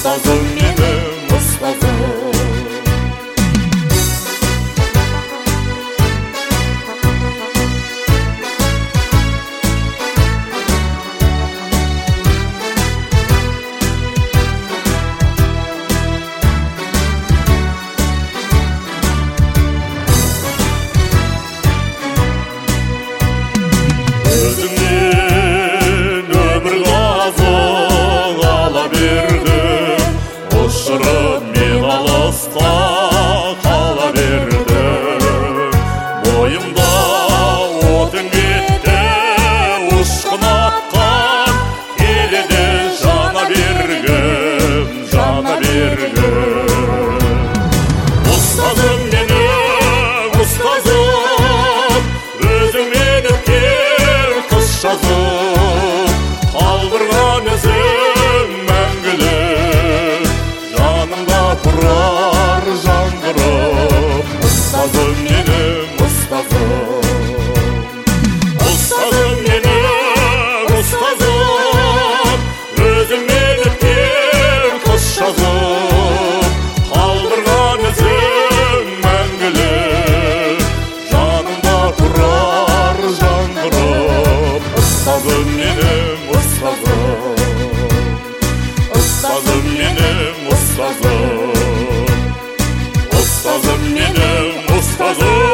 ұстазым менің ұстазым. Өзіңнен өмір қазық ала бердім, ұшырып мен алысқа қала бердім. Бойымда отың кетті, ұшқын атқан, келеді жана бергім, жана бергім. Ұстазым менің ұстазым, өзіңмен өткен қыс жазып, қалдырған ізім мәңгілік, жанымда тұрар жаңғырып. Ұстазым менің ұстазым, ұстазым менің ұстазым, өзіңмен өткен қыс жазып, қалдырған ізім мәңгілік, жанымда тұрар жаңғырып. Ұстазым менің ұстазым, ұстазым менің ұстазым, ұстазым менің ұстазым.